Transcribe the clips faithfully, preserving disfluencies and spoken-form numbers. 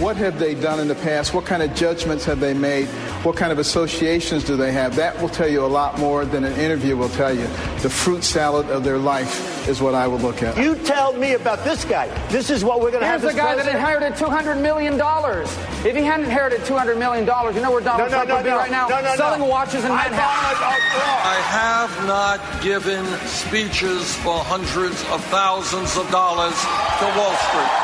what have they done in the past? What kind of judgments have they made? What kind of associations do they have? That will tell you a lot more than an interview will tell you. The fruit salad of their life is what I would look at. You tell me about this guy. This is what we're going to have. Here's the guy president. that inherited two hundred million dollars. If he hadn't inherited two hundred million dollars, you know where Donald no, no, Trump no, would be no, right now? no, no, Selling no. watches in Manhattan. I have not given speeches for hundreds of thousands of dollars to Wall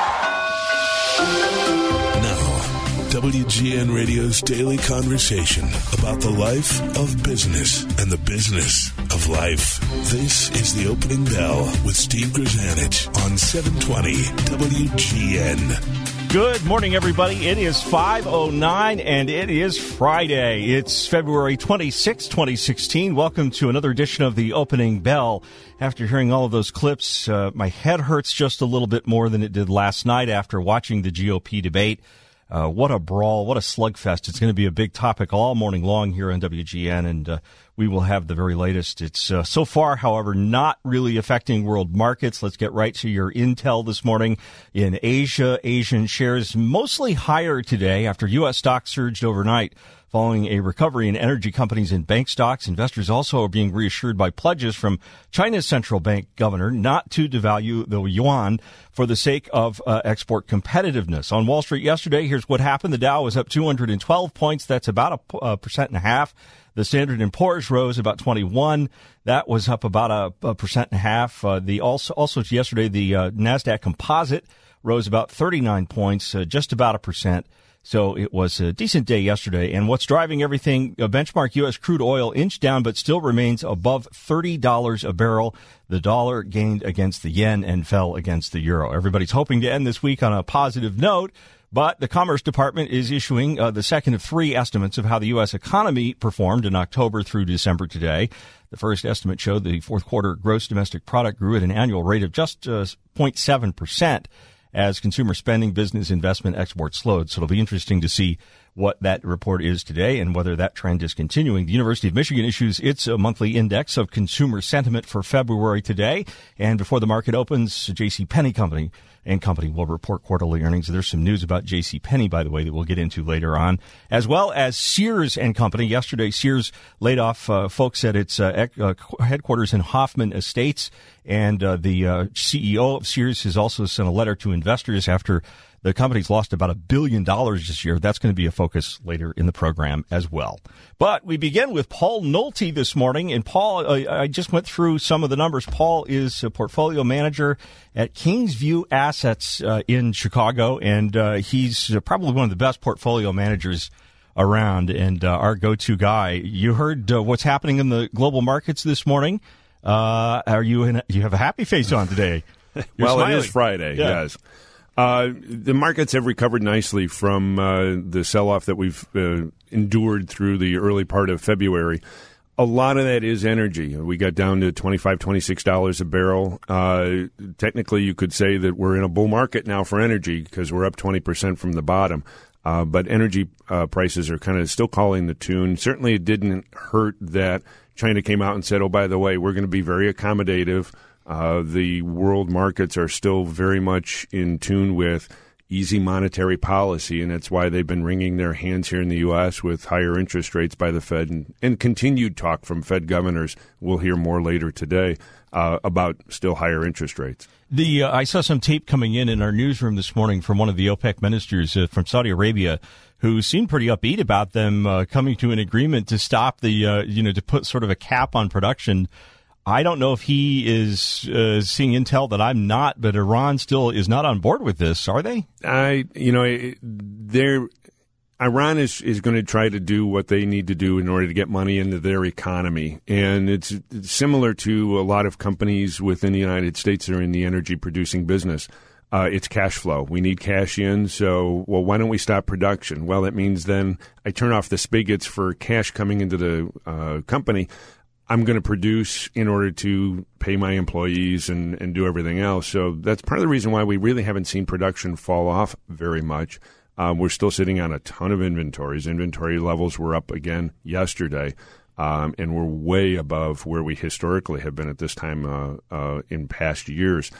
Street. Now, W G N Radio's daily conversation about the life of business and the business of life. This is The Opening Bell with Steve Grzanich on seven twenty W G N. Good morning, everybody. It is five oh nine, and it is Friday. It's February twenty-sixth, twenty sixteen. Welcome to another edition of The Opening Bell. After hearing all of those clips, uh, my head hurts just a little bit more than it did last night after watching the G O P debate. Uh, what a brawl, what a slugfest. It's going to be a big topic all morning long here on W G N, and uh, we will have the very latest. It's uh, so far, however, not really affecting world markets. Let's get right to your intel this morning. In Asia, Asian shares mostly higher today after U S stocks surged overnight. Following a recovery in energy companies and bank stocks, investors also are being reassured by pledges from China's central bank governor not to devalue the yuan for the sake of uh, export competitiveness. On Wall Street yesterday, here's what happened. The Dow was up two hundred twelve points. That's about a, a percent and a half. The Standard and Poor's rose about twenty-one. That was up about a, a percent and a half. Uh, the also, also yesterday, the uh, NASDAQ Composite rose about thirty-nine points, uh, just about a percent. So it was a decent day yesterday. And what's driving everything, a benchmark U S crude oil inched down but still remains above thirty dollars a barrel. The dollar gained against the yen and fell against the euro. Everybody's hoping to end this week on a positive note, but the Commerce Department is issuing uh, the second of three estimates of how the U S economy performed in October through December today. The first estimate showed the fourth quarter gross domestic product grew at an annual rate of just uh, zero point seven percent. As consumer spending, business investment, exports slowed. So it'll be interesting to see what that report is today and whether that trend is continuing. The University of Michigan issues its uh, monthly index of consumer sentiment for February today. And before the market opens, J C. Penney Company and Company will report quarterly earnings. There's some news about J C. Penney, by the way, that we'll get into later on, as well as Sears and Company. Yesterday, Sears laid off uh, folks at its uh, uh, headquarters in Hoffman Estates, and uh, the uh, C E O of Sears has also sent a letter to investors after the company's lost about a billion dollars this year. That's going to be a focus later in the program as well. But we begin with Paul Nolte this morning. And Paul, uh, I just went through some of the numbers. Paul is a portfolio manager at Kingsview Assets uh, in Chicago, and uh, he's probably one of the best portfolio managers around and uh, our go-to guy. You heard uh, what's happening in the global markets this morning. Uh, are you in? A, you have a happy face on today. Well, smiling. It is Friday. Yeah. Yes. Uh, the markets have recovered nicely from uh, the sell-off that we've uh, endured through the early part of February. A lot of that is energy. We got down to twenty-five dollars, twenty-six dollars a barrel. Uh, technically, you could say that we're in a bull market now for energy because we're up twenty percent from the bottom. Uh, but energy uh, prices are kind of still calling the tune. Certainly, it didn't hurt that China came out and said, oh, by the way, we're going to be very accommodative. Uh, the world markets are still very much in tune with easy monetary policy, and that's why they've been wringing their hands here in the U S with higher interest rates by the Fed and, and continued talk from Fed governors. We'll hear more later today uh, about still higher interest rates. The uh, I saw some tape coming in in our newsroom this morning from one of the OPEC ministers uh, from Saudi Arabia who seemed pretty upbeat about them uh, coming to an agreement to stop the, uh, you know, to put sort of a cap on production. I don't know if he is uh, seeing intel that I'm not, but Iran still is not on board with this, are they? I, you know, they're, Iran is, is going to try to do what they need to do in order to get money into their economy. And it's, it's similar to a lot of companies within the United States that are in the energy producing business. Uh, it's cash flow. We need cash in. So, well, why don't we stop production? Well, that means then I turn off the spigots for cash coming into the uh, company. I'm going to produce in order to pay my employees and, and do everything else. So that's part of the reason why we really haven't seen production fall off very much. Um, we're still sitting on a ton of inventories. Inventory levels were up again yesterday, um, and we're way above where we historically have been at this time uh, uh, in past years.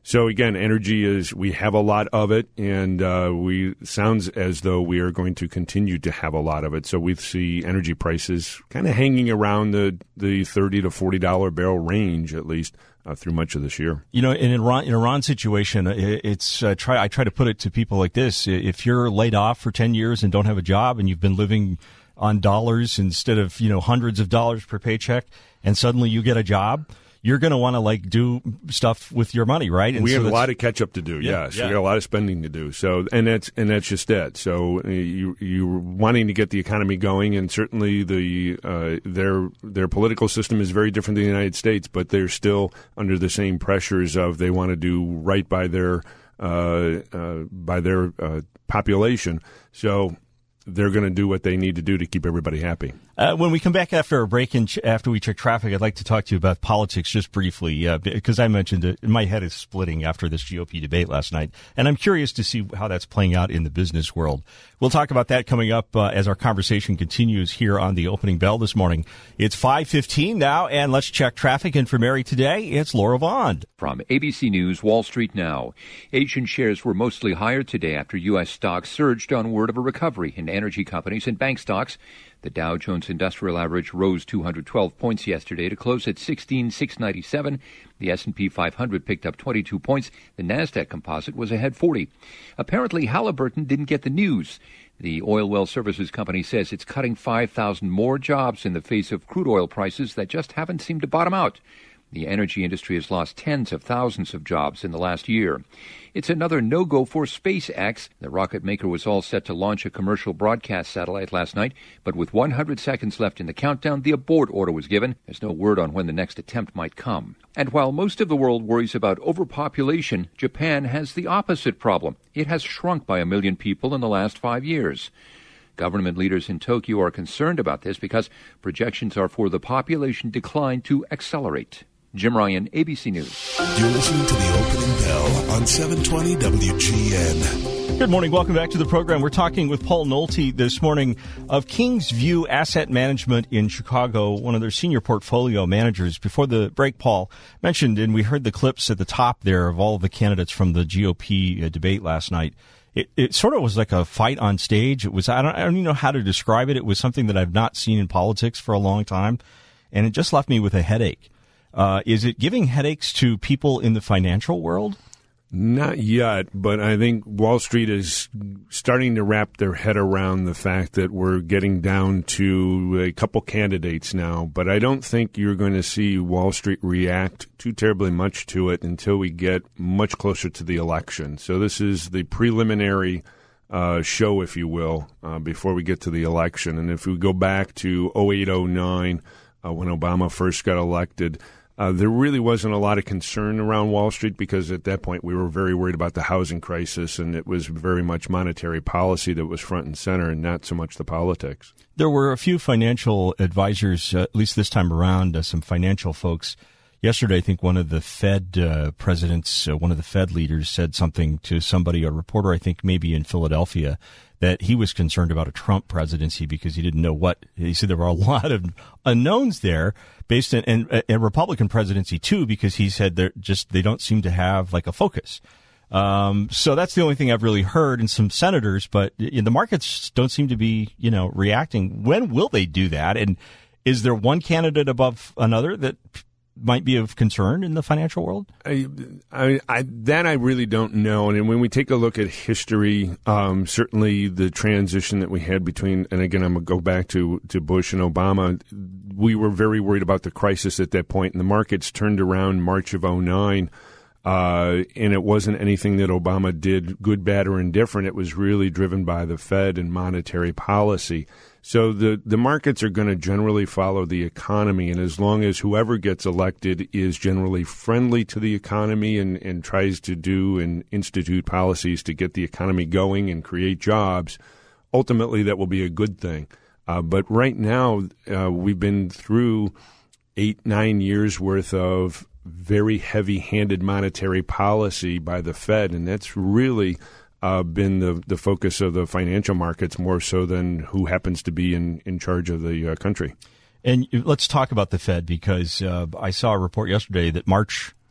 So again, energy is, we have a lot of it, and uh, we sounds as though we are going to continue to have a lot of it. So we see energy prices kind of hanging around the, the thirty to forty dollars barrel range, at least, uh, through much of this year. You know, in Iran, in Iran situation, it's uh, try. I try to put it to people like this: if you're laid off for ten years and don't have a job, and you've been living on dollars instead of, you know, hundreds of dollars per paycheck, and suddenly you get a job, you're going to want to, like, do stuff with your money, right? And we so have a lot of catch up to do. Yeah, yes, yeah. we got a lot of spending to do. So, and that's and that's just it. So, uh, you you're wanting to get the economy going, and certainly the uh, their their political system is very different than the United States, but they're still under the same pressures of they want to do right by their uh, uh, by their uh, population. So they're going to do what they need to do to keep everybody happy. Uh, when we come back after our break and ch- after we check traffic, I'd like to talk to you about politics just briefly, uh, because I mentioned it, my head is splitting after this G O P debate last night, and I'm curious to see how that's playing out in the business world. We'll talk about that coming up uh, as our conversation continues here on the Opening Bell this morning. It's five fifteen now, and let's check traffic. And for Mary today, it's Laura Vaughn. From A B C News, Wall Street now. Asian shares were mostly higher today after U S stocks surged on word of a recovery in energy companies and bank stocks. The Dow Jones Industrial Average rose two hundred twelve points yesterday to close at sixteen thousand six hundred ninety-seven. The S and P five hundred picked up twenty-two points. The Nasdaq Composite was ahead forty. Apparently, Halliburton didn't get the news. The oil well services company says it's cutting five thousand more jobs in the face of crude oil prices that just haven't seemed to bottom out. The energy industry has lost tens of thousands of jobs in the last year. It's another no-go for SpaceX. The rocket maker was all set to launch a commercial broadcast satellite last night, but with one hundred seconds left in the countdown, the abort order was given. There's no word on when the next attempt might come. And while most of the world worries about overpopulation, Japan has the opposite problem. It has shrunk by a million people in the last five years. Government leaders in Tokyo are concerned about this because projections are for the population decline to accelerate. Jim Ryan, A B C News. You're listening to the Opening Bell on seven twenty W G N. Good morning. Welcome back to the program. We're talking with Paul Nolte this morning of Kingsview Asset Management in Chicago, one of their senior portfolio managers. Before the break, Paul mentioned, and we heard the clips at the top there of all of the candidates from the G O P debate last night. It, it sort of was like a fight on stage. It was, I don't, I don't even know how to describe it. It was something that I've not seen in politics for a long time, and it just left me with a headache. Uh, is it giving headaches to people in the financial world? Not yet, but I think Wall Street is starting to wrap their head around the fact that we're getting down to a couple candidates now. But I don't think you're going to see Wall Street react too terribly much to it until we get much closer to the election. So this is the preliminary uh, show, if you will, uh, before we get to the election. And if we go back to oh eight oh nine, uh, when Obama first got elected, Uh, there really wasn't a lot of concern around Wall Street because at that point we were very worried about the housing crisis, and it was very much monetary policy that was front and center and not so much the politics. There were a few financial advisors, uh, at least this time around, uh, some financial folks. Yesterday, I think one of the Fed uh, presidents, uh, one of the Fed leaders said something to somebody, a reporter, I think maybe in Philadelphia, that he was concerned about a Trump presidency because he didn't know what. He said there were a lot of unknowns there based on and a Republican presidency too, because he said they're just they don't seem to have like a focus. Um, so that's the only thing I've really heard, and some senators, but you know, the markets don't seem to be, you know, reacting. When will they do that? And is there one candidate above another that might be of concern in the financial world? I, I, I, that I really don't know. And when we take a look at history, um, certainly the transition that we had between, and again, I'm going to go back to, to Bush and Obama, we were very worried about the crisis at that point, and the markets turned around March of oh nine. Uh, and it wasn't anything that Obama did, good, bad, or indifferent. It was really driven by the Fed and monetary policy. So the, the markets are going to generally follow the economy, and as long as whoever gets elected is generally friendly to the economy and, and tries to do and institute policies to get the economy going and create jobs, ultimately that will be a good thing. Uh, but right now, uh, we've been through eight, nine years worth of very heavy-handed monetary policy by the Fed, and that's really uh, been the, the focus of the financial markets more so than who happens to be in, in charge of the uh, country. And let's talk about the Fed, because uh, I saw a report yesterday that March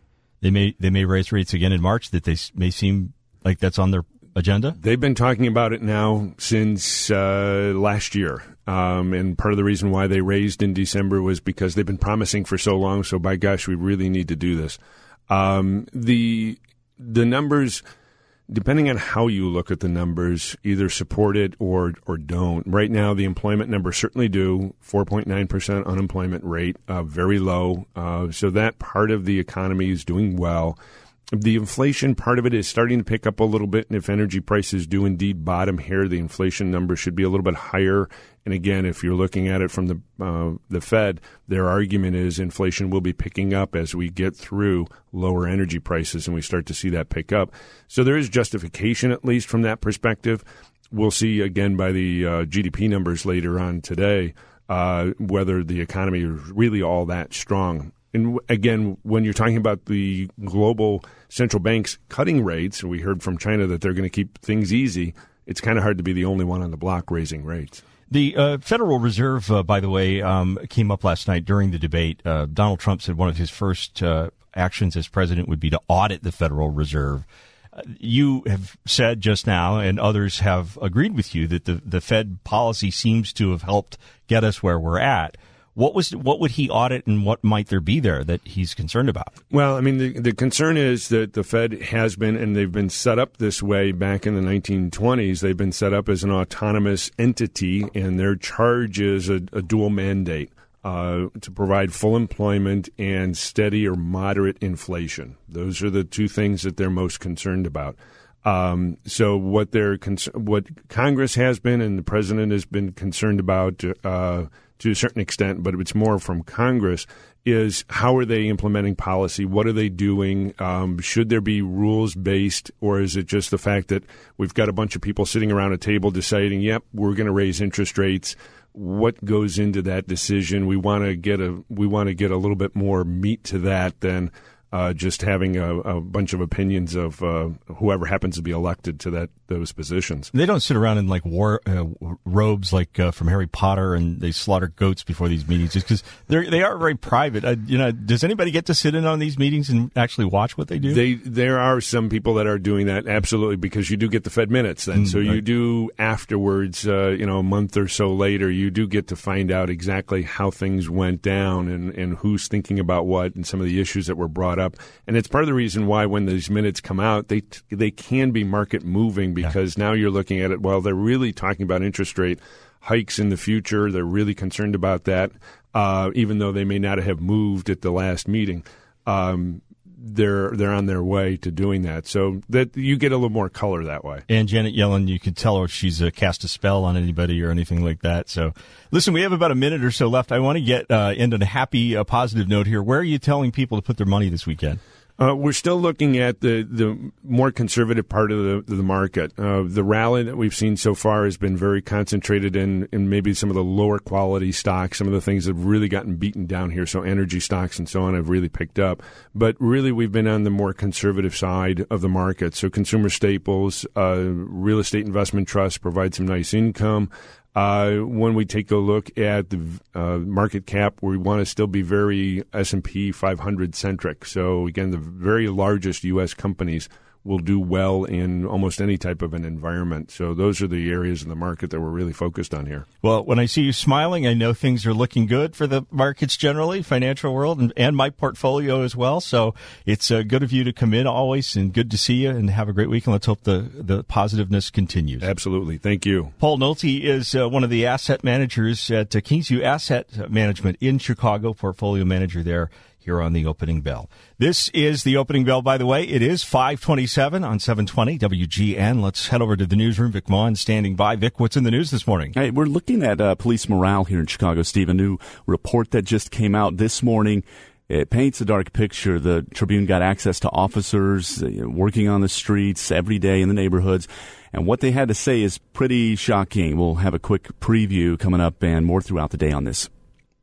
They may they may raise rates again in March. That they may seem like that's on their agenda. They've been talking about it now since uh, last year. Um, and part of the reason why they raised in December was because they've been promising for so long. So, by gosh, we really need to do this. Um, the the numbers, depending on how you look at the numbers, either support it or or don't. Right now, the employment numbers certainly do. four point nine percent unemployment rate, uh, very low. Uh, so that part of the economy is doing well. The inflation part of it is starting to pick up a little bit, and if energy prices do indeed bottom here, the inflation number should be a little bit higher. And again, if you're looking at it from the uh, the Fed, their argument is inflation will be picking up as we get through lower energy prices and we start to see that pick up. So there is justification, at least from that perspective. We'll see again by the uh, G D P numbers later on today uh, whether the economy is really all that strong. And again, when you're talking about the global central banks cutting rates, we heard from China that they're going to keep things easy, it's kind of hard to be the only one on the block raising rates. The uh, Federal Reserve, uh, by the way, um, came up last night during the debate. Uh, Donald Trump said one of his first uh, actions as president would be to audit the Federal Reserve. Uh, you have said just now, and others have agreed with you, that the, the Fed policy seems to have helped get us where we're at. What was what would he audit, and what might there be there that he's concerned about? Well, I mean, the, the concern is that the Fed has been, and they've been set up this way back in the nineteen twenties. They've been set up as an autonomous entity, and their charge is a, a dual mandate uh, to provide full employment and steady or moderate inflation. Those are the two things that they're most concerned about. Um, so what they're what Congress has been, and the president has been concerned about uh, to a certain extent, but it's more from Congress, is how are they implementing policy? What are they doing? Um, should there be rules-based, or is it just the fact that we've got a bunch of people sitting around a table deciding, yep, we're going to raise interest rates? What goes into that decision? We want to get a we want to get a little bit more meat to that than Uh, just having a, a bunch of opinions of uh, whoever happens to be elected to that those positions. They don't sit around in like war uh, robes like uh, from Harry Potter, and they slaughter goats before these meetings, just because they they are very private. Uh, you know, does anybody get to sit in on these meetings and actually watch what they do? They there are some people that are doing that, absolutely, because you do get the Fed minutes then. Mm, so right. You do afterwards, uh, you know, a month or so later, you do get to find out exactly how things went down and, and who's thinking about what and some of the issues that were brought up. Up. And it's part of the reason why when these minutes come out, they they can be market moving, because yeah. now you're looking at it, well, they're really talking about interest rate hikes in the future. They're really concerned about that, uh, even though they may not have moved at the last meeting. Um, they're they're on their way to doing that. So that you get a little more color that way. And Janet Yellen, you could tell her she's uh, cast a spell on anybody or anything like that. So listen, we have about a minute or so left. I want to get uh, end on a happy, uh, positive note here. Where are you telling people to put their money this weekend? Uh, we're still looking at the, the more conservative part of the, the market. Uh, the rally that we've seen so far has been very concentrated in, in maybe some of the lower quality stocks. Some of the things that have really gotten beaten down here, so energy stocks and so on, have really picked up. But really, we've been on the more conservative side of the market. So consumer staples, uh, real estate investment trusts provide some nice income. Uh, when we take a look at the uh, market cap, we want to still be very S and P five hundred centric. So again, the very largest U S companies will do well in almost any type of an environment. So those are the areas in the market that we're really focused on here. Well, when I see you smiling, I know things are looking good for the markets generally, financial world, and, and my portfolio as well. So it's uh, good of you to come in always, and good to see you, and have a great week. And let's hope the, the positiveness continues. Absolutely. Thank you. Paul Nolte is uh, one of the asset managers at uh, Kingsview Asset Management in Chicago, portfolio manager there, here on the Opening Bell. This is the Opening Bell, by the way. It is five twenty-seven on seven twenty W G N. Let's head over to the newsroom. Vic Maughan standing by. Vic, what's in the news this morning? Hey, we're looking at uh, police morale here in Chicago, Steve. A new report that just came out this morning. It paints a dark picture. The Tribune got access to officers uh, working on the streets every day in the neighborhoods, and what they had to say is pretty shocking. We'll have a quick preview coming up and more throughout the day on this.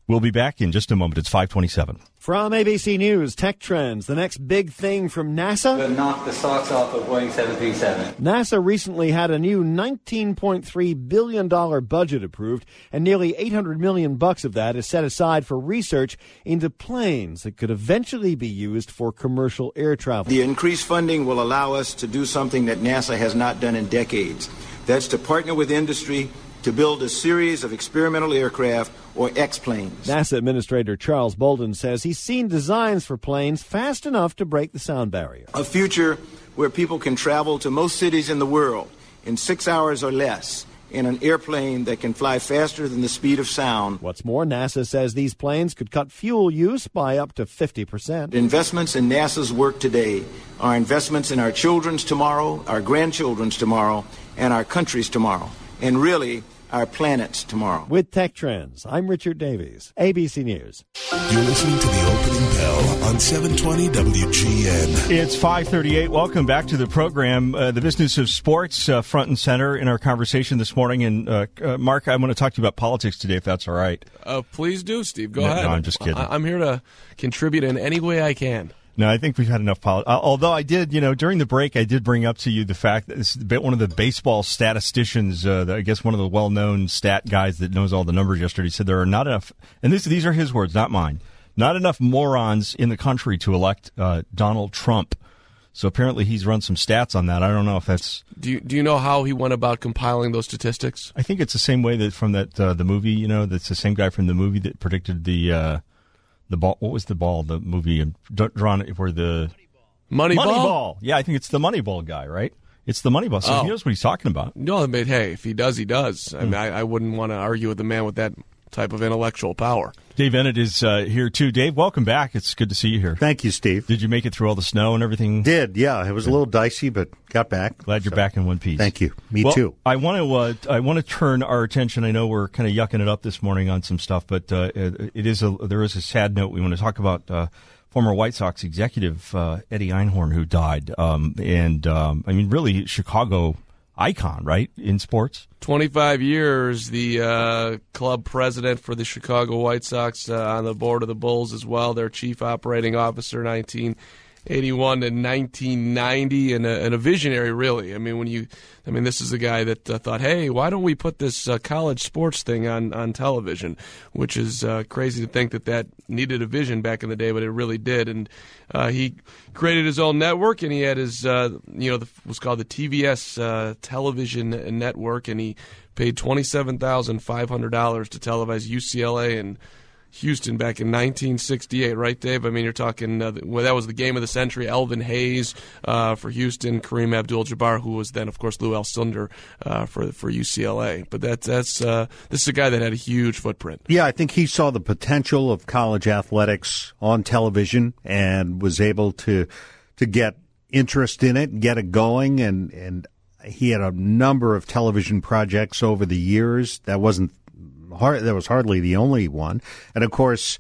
We'll be back in just a moment. It's five twenty-seven. From A B C News, Tech Trends, the next big thing from NASA. We'll knock the socks off of Boeing seven thirty-seven. NASA recently had a new nineteen point three billion dollars budget approved, and nearly eight hundred million dollars bucks of that is set aside for research into planes that could eventually be used for commercial air travel. The increased funding will allow us to do something that NASA has not done in decades. That's to partner with industry to build a series of experimental aircraft, or X-planes. NASA Administrator Charles Bolden says he's seen designs for planes fast enough to break the sound barrier. A future where people can travel to most cities in the world in six hours or less in an airplane that can fly faster than the speed of sound. What's more, NASA says these planes could cut fuel use by up to fifty percent. Investments in NASA's work today are investments in our children's tomorrow, our grandchildren's tomorrow, and our country's tomorrow. And really, our planet's tomorrow. With Tech Trends, I'm Richard Davies, A B C News. You're listening to the opening bell on seven twenty W G N. It's five thirty-eight. Welcome back to the program. Uh, the business of sports uh, front and center in our conversation this morning. And uh, uh, Mark, I want to talk to you about politics today, if that's all right. Uh, please do, Steve. Go no, ahead. No, I'm just kidding. I- I'm here to contribute in any way I can. No, I think we've had enough politics. Uh, although I did, you know, during the break, I did bring up to you the fact that this is a bit one of the baseball statisticians, uh, the, I guess one of the well-known stat guys that knows all the numbers yesterday, said there are not enough, and this, these are his words, not mine, not enough morons in the country to elect uh, Donald Trump. So apparently he's run some stats on that. I don't know if that's... Do you, do you know how he went about compiling those statistics? I think it's the same way that from that uh, the movie, you know, that's the same guy from the movie that predicted the... Uh, The ball. What was the ball? The movie drawn where the Moneyball. Moneyball. Yeah, I think it's the Moneyball guy, right? It's the Moneyball. So oh. he knows what he's talking about. No, but hey, if he does, he does. I mean, I, I wouldn't want to argue with a man with that type of intellectual power. Dave Ennett is uh, here too. Dave, welcome back. It's good to see you here. Thank you, Steve. Did you make it through all the snow and everything? Did, yeah. It was a little dicey, but got back. Glad you're so. back in one piece. Thank you. Me well, too. I want to uh, I want to turn our attention. I know we're kind of yucking it up this morning on some stuff, but uh, it is a there is a sad note. We want to talk about uh, former White Sox executive uh, Eddie Einhorn, who died, um, and um, I mean, really Chicago icon, right, in sports. twenty-five years, the uh, club president for the Chicago White Sox, uh, on the board of the Bulls as well, their chief operating officer, nineteen eighty-one to nineteen ninety, and a, and a visionary, really. I mean, when you, I mean, this is a guy that uh, thought, hey, why don't we put this uh, college sports thing on, on television, which is uh, crazy to think that that needed a vision back in the day, but it really did. And uh, he created his own network, and he had his, uh, you know, the, what's called the T V S uh, television network, and he paid twenty-seven thousand five hundred dollars to televise U C L A and Houston back in nineteen sixty-eight, right, Dave? I mean, you're talking, uh, well, that was the game of the century. Elvin Hayes uh, for Houston, Kareem Abdul-Jabbar, who was then, of course, Lou Alcindor uh, for for U C L A. But that's that's uh, this is a guy that had a huge footprint. Yeah, I think he saw the potential of college athletics on television and was able to to get interest in it and get it going. And, and he had a number of television projects over the years. That wasn't Hard, that was hardly the only one. And, of course,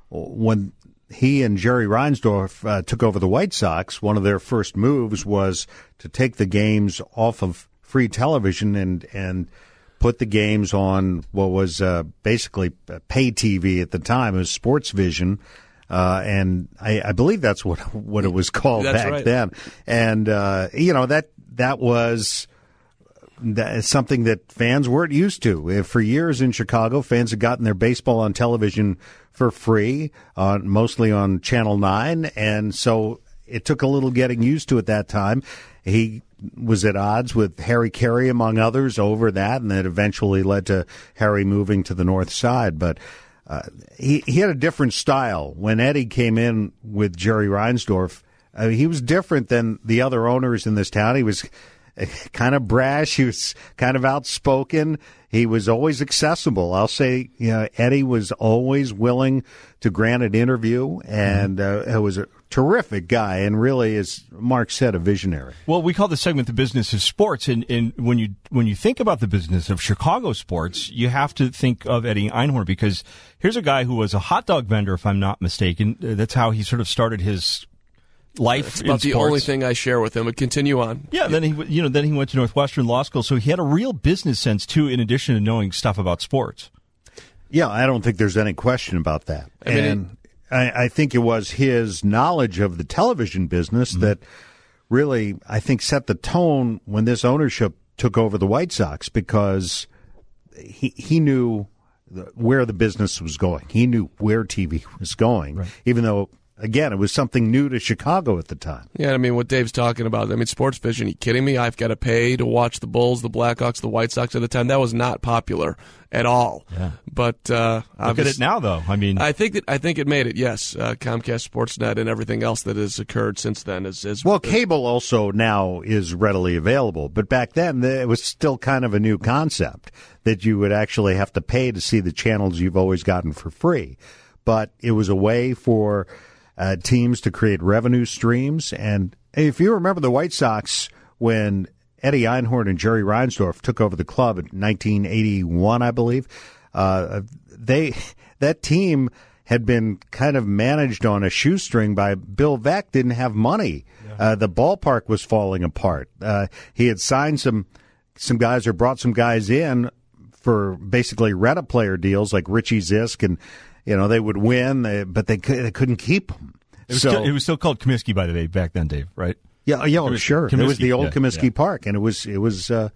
when he and Jerry Reinsdorf uh, took over the White Sox, one of their first moves was to take the games off of free television and, and put the games on what was uh, basically pay T V at the time. It was Sports Vision. Uh, and I, I believe that's what what it was called that's back right. then. And, uh, you know, that that was... That is something that fans weren't used to. For years in Chicago, fans had gotten their baseball on television for free, uh, mostly on Channel nine, and so it took a little getting used to at that time. He was at odds with Harry Carey, among others, over that, and that eventually led to Harry moving to the north side. But uh, he, he had a different style. When Eddie came in with Jerry Reinsdorf, uh, he was different than the other owners in this town. He was kind of brash. He was kind of outspoken. He was always accessible. I'll say, you know, Eddie was always willing to grant an interview, and uh, it was a terrific guy, and really, as Mark said, a visionary. Well, we call this segment the business of sports, and, and when you when you think about the business of Chicago sports, you have to think of Eddie Einhorn, because here's a guy who was a hot dog vendor, if I'm not mistaken. That's how he sort of started his life. It's about in the sports. only thing I share with him. But continue on. Yeah, then he, you know, then he went to Northwestern Law School, so he had a real business sense too, in addition to knowing stuff about sports. Yeah, I don't think there's any question about that. I mean, and I, I think it was his knowledge of the television business mm-hmm. that really, I think, set the tone when this ownership took over the White Sox, because he he knew where the business was going. He knew where T V was going, right. even though, again, it was something new to Chicago at the time. Yeah, I mean, what Dave's talking about, I mean, Sports Vision, are you kidding me? I've got to pay to watch the Bulls, the Blackhawks, the White Sox at the time. That was not popular at all. Yeah. But uh, look at it now, though. I mean, I think that I think it made it. Yes, uh, Comcast, Sportsnet, and everything else that has occurred since then is, is well. Cable also now is readily available, but back then it was still kind of a new concept that you would actually have to pay to see the channels you've always gotten for free. But it was a way for uh, teams to create revenue streams, and if you remember the White Sox when Eddie Einhorn and Jerry Reinsdorf took over the club in nineteen eighty-one, I believe. Uh, they that team had been kind of managed on a shoestring by Bill Veeck. Didn't have money. Yeah. Uh, the ballpark was falling apart. Uh, he had signed some some guys or brought some guys in for basically rent-a-player deals like Richie Zisk, and you know they would win, they, but they could, they couldn't keep them. It was, so, still, it was still called Comiskey, by the way, back then, Dave. Right? Yeah, yeah, Comiskey, sure. Comiskey, it was the old yeah, Comiskey yeah. Park, and it was it was uh,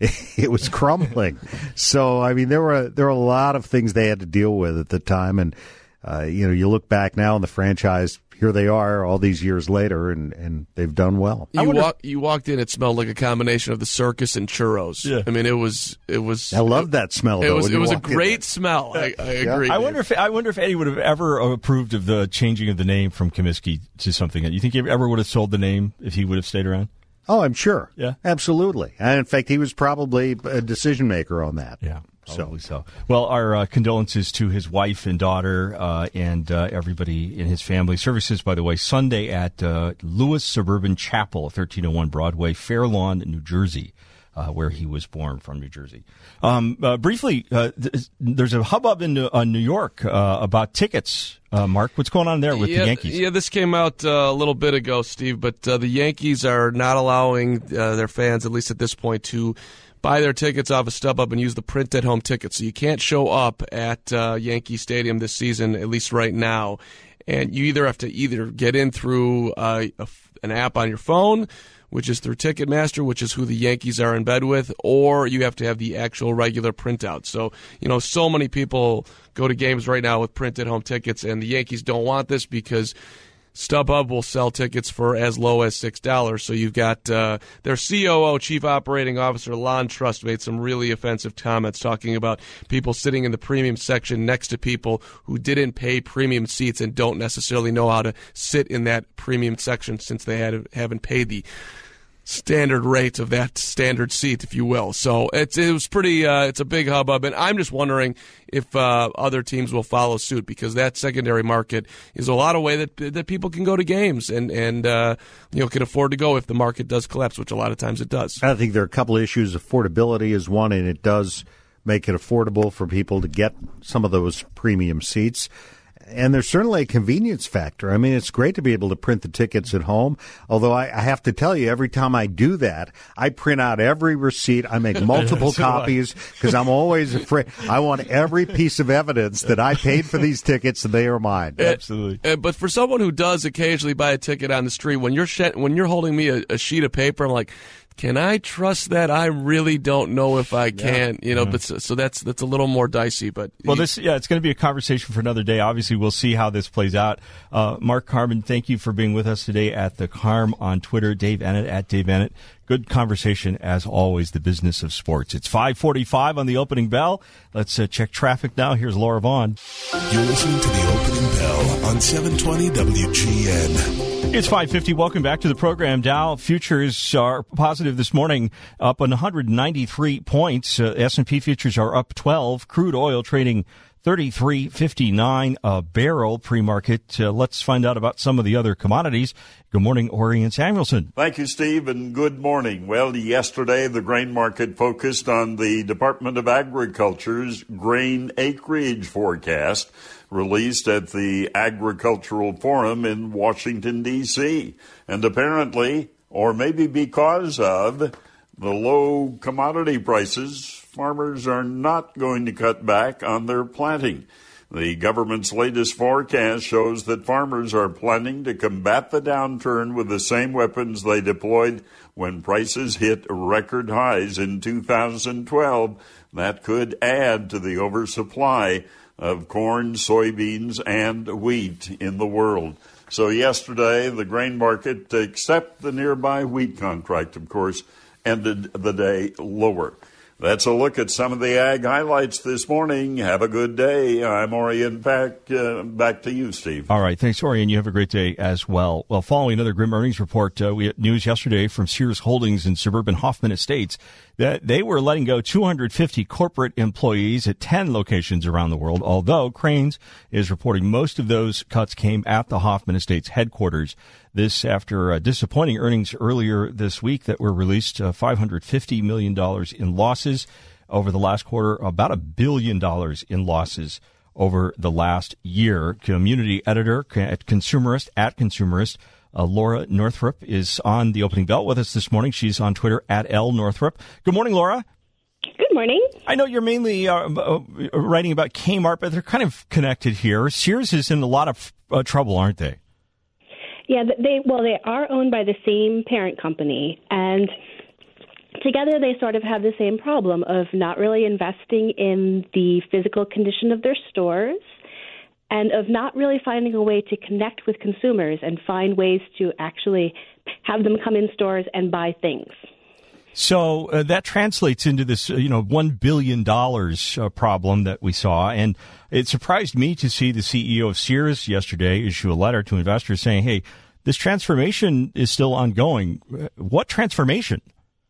it was crumbling. So I mean, there were there were a lot of things they had to deal with at the time, and uh, you know, you look back now in the franchise. Here they are, all these years later, and, and they've done well. You, walk, you walked in; it smelled like a combination of the circus and churros. Yeah. I mean, it was it was. I love that smell. It though, was when it you was a walk in great there. smell. I, I Yeah. agree. I wonder if I wonder if Eddie would have ever approved of the changing of the name from Comiskey to something. You think he ever would have sold the name if he would have stayed around? Oh, I'm sure. Yeah, absolutely. And in fact, he was probably a decision maker on that. Yeah. Probably so. Well, our uh, condolences to his wife and daughter uh, and uh, everybody in his family. Services, by the way, Sunday at uh, Lewis Suburban Chapel, thirteen oh one Broadway, Fair Lawn, New Jersey, uh, where he was born from, New Jersey. Um, uh, briefly, uh, th- there's a hubbub in uh, New York uh, about tickets. Uh, Mark, what's going on there with yeah, the Yankees? Yeah, this came out uh, a little bit ago, Steve, but uh, the Yankees are not allowing uh, their fans, at least at this point, to buy their tickets off of StubHub and use the print-at-home ticket. So you can't show up at uh, Yankee Stadium this season, at least right now. And you either have to either get in through uh, a, an app on your phone, which is through Ticketmaster, which is who the Yankees are in bed with, or you have to have the actual regular printout. So, you know, so many people go to games right now with print-at-home tickets, and the Yankees don't want this because StubHub will sell tickets for as low as six dollars. So you've got uh, their C O O, Chief Operating Officer Lon Trust, made some really offensive comments talking about people sitting in the premium section next to people who didn't pay premium seats and don't necessarily know how to sit in that premium section since they had, haven't paid the standard rate of that standard seat, if you will. So it's it was pretty. Uh, it's a big hubbub, and I'm just wondering if uh, other teams will follow suit, because that secondary market is a lot of way that that people can go to games and and uh, you know can afford to go if the market does collapse, which a lot of times it does. I think there are a couple of issues. Affordability is one, and it does make it affordable for people to get some of those premium seats. And there's certainly a convenience factor. I mean, it's great to be able to print the tickets at home, although I, I have to tell you, every time I do that, I print out every receipt. I make multiple so copies because I'm always afraid. I want every piece of evidence that I paid for these tickets and they are mine. Uh, Absolutely. Uh, but for someone who does occasionally buy a ticket on the street, when you're sh- when you're holding me a, a sheet of paper, I'm like, can I trust that? I really don't know if I can, yeah. you know. Yeah. But so, so that's that's a little more dicey. But well, this yeah, it's going to be a conversation for another day. Obviously, we'll see how this plays out. Uh, Mark Carman, thank you for being with us today at the Carm on Twitter. Dave Ennett at Dave Ennett. Good conversation as always. The business of sports. It's five forty-five on the opening bell. Let's uh, check traffic now. Here's Laura Vaughn. You're listening to the opening bell on seven twenty W G N. It's five fifty. Welcome back to the program. Dow futures are positive this morning, up one hundred ninety-three points. Uh, S and P futures are up twelve. Crude oil trading thirty-three fifty-nine a barrel pre-market. Uh, let's find out about some of the other commodities. Good morning, Orion Samuelson. Thank you, Steve, and good morning. Well, yesterday the grain market focused on the Department of Agriculture's grain acreage forecast released at the Agricultural Forum in Washington, D C And apparently, or maybe because of the low commodity prices farmers are not going to cut back on their planting. The government's latest forecast shows that farmers are planning to combat the downturn with the same weapons they deployed when prices hit record highs in two thousand twelve. That could add to the oversupply of corn, soybeans, and wheat in the world. So yesterday, the grain market, except the nearby wheat contract, of course, ended the day lower. That's a look at some of the ag highlights this morning. Have a good day. I'm Orion Pack. Uh, back to you, Steve. All right. Thanks, Orion. You have a great day as well. Well, following another grim earnings report, uh, we had news yesterday from Sears Holdings in suburban Hoffman Estates that they were letting go two hundred fifty corporate employees at ten locations around the world, although Cranes is reporting most of those cuts came at the Hoffman Estates headquarters. This after uh, disappointing earnings earlier this week that were released, uh, five hundred fifty million dollars in losses over the last quarter, about a billion dollars in losses over the last year. Community editor at Consumerist, at Consumerist, uh, Laura Northrup is on the opening bell with us this morning. She's on Twitter at L Northrup. Good morning, Laura. Good morning. I know you're mainly uh, uh, writing about Kmart, but they're kind of connected here. Sears is in a lot of uh, trouble, aren't they? Yeah, they well, they are owned by the same parent company, and together they sort of have the same problem of not really investing in the physical condition of their stores and of not really finding a way to connect with consumers and find ways to actually have them come in stores and buy things. So uh, that translates into this, uh, you know, one billion dollars uh, problem that we saw. And it surprised me to see the C E O of Sears yesterday issue a letter to investors saying, hey, this transformation is still ongoing. What transformation?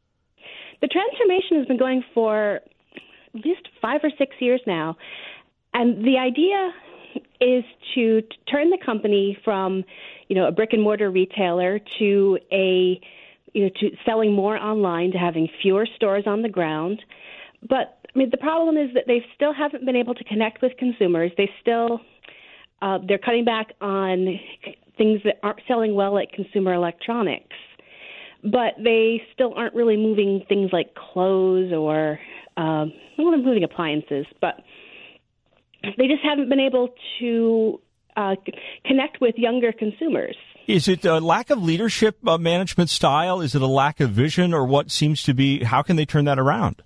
The transformation has been going for at least five or six years now. And the idea is to turn the company from, you know, a brick and mortar retailer to a you know, to selling more online, to having fewer stores on the ground. But, I mean, the problem is that they still haven't been able to connect with consumers. They still, uh, they're cutting back on things that aren't selling well, like consumer electronics. But they still aren't really moving things like clothes or, um, well, they're moving appliances. But they just haven't been able to uh, connect with younger consumers. Is it a lack of leadership uh, management style? Is it a lack of vision, or what seems to be? How can they turn that around?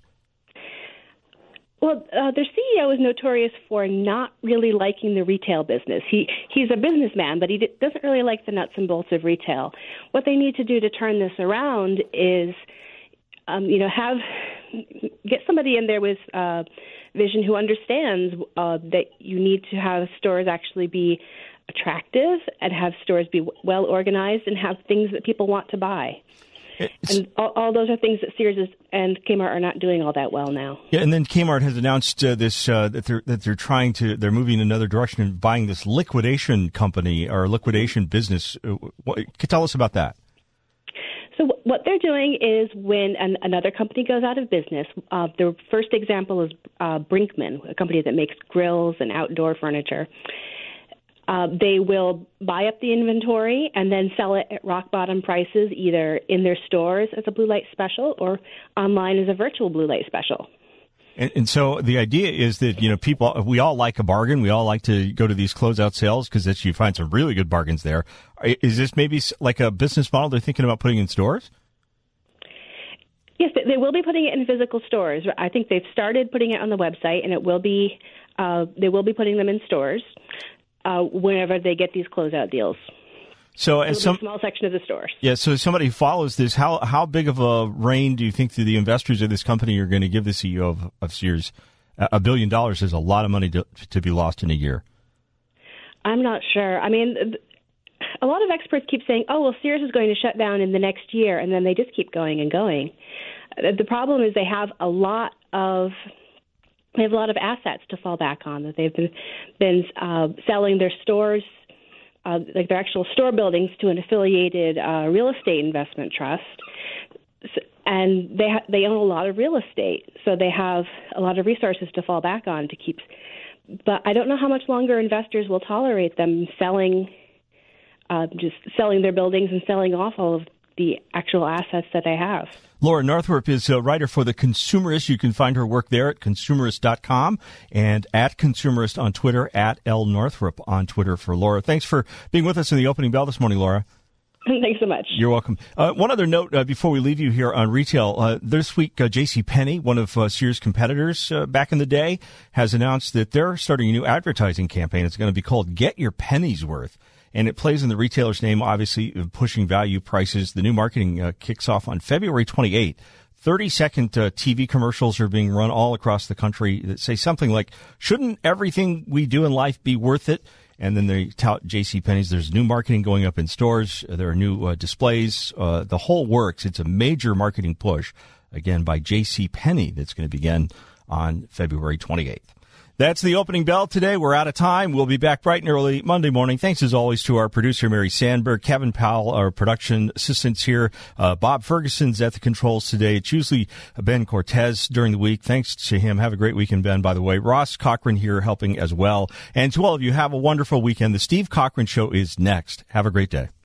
Well, uh, their C E O is notorious for not really liking the retail business. He he's a businessman, but he d- doesn't really like the nuts and bolts of retail. What they need to do to turn this around is, um, you know, have get somebody in there with uh, vision who understands uh, that you need to have stores actually be attractive and have stores be well organized and have things that people want to buy. It's, and all, all those are things that Sears is, and Kmart are not doing all that well now. Yeah, and then Kmart has announced uh, this uh, that they're that they're trying to they're moving in another direction and buying this liquidation company or liquidation business. What, tell us about that. So what they're doing is when an, another company goes out of business, uh, the first example is uh, Brinkman, a company that makes grills and outdoor furniture. Uh, they will buy up the inventory and then sell it at rock bottom prices, either in their stores as a blue light special or online as a virtual blue light special. And, and so the idea is that, you know, people, we all like a bargain. We all like to go to these closeout sales because that's, you find some really good bargains there. Is this maybe like a business model they're thinking about putting in stores? Yes, they will be putting it in physical stores. I think they've started putting it on the website, and it will be uh, they will be putting them in stores. Uh, whenever they get these closeout deals. So as some a small section of the stores. Yeah, so as somebody who follows this, how how big of a reign do you think that the investors of this company are going to give the C E O of, of Sears? A billion dollars is a lot of money to, to be lost in a year. I'm not sure. I mean, a lot of experts keep saying, oh, well, Sears is going to shut down in the next year, and then they just keep going and going. The problem is they have a lot of... They have a lot of assets to fall back on, that they've been been uh, selling their stores, uh, like their actual store buildings, to an affiliated uh, real estate investment trust, and they ha- they own a lot of real estate, so they have a lot of resources to fall back on to keep. But I don't know how much longer investors will tolerate them selling, uh, just selling their buildings and selling off all of the actual assets that I have. Laura Northrup is a writer for The Consumerist. You can find her work there at consumerist dot com and at Consumerist on Twitter, at L Northrup on Twitter for Laura. Thanks for being with us in the opening bell this morning, Laura. Thanks so much. You're welcome. Uh, one other note uh, before we leave you here on retail. Uh, this week, uh, JCPenney, one of uh, Sears' competitors uh, back in the day, has announced that they're starting a new advertising campaign. It's going to be called Get Your Pennies Worth. And it plays in the retailer's name, obviously, pushing value prices. The new marketing uh, kicks off on February twenty-eighth. thirty-second uh, T V commercials are being run all across the country that say something like, shouldn't everything we do in life be worth it? And then they tout JCPenney's. There's new marketing going up in stores. There are new uh, displays. Uh, the whole works. It's a major marketing push, again, by JCPenney that's going to begin on February twenty-eighth. That's the opening bell today. We're out of time. We'll be back bright and early Monday morning. Thanks, as always, to our producer, Mary Sandberg, Kevin Powell, our production assistants here. Uh, Bob Ferguson's at the controls today. It's usually Ben Cortez during the week. Thanks to him. Have a great weekend, Ben, by the way. Ross Cochran here helping as well. And to all of you, have a wonderful weekend. The Steve Cochran Show is next. Have a great day.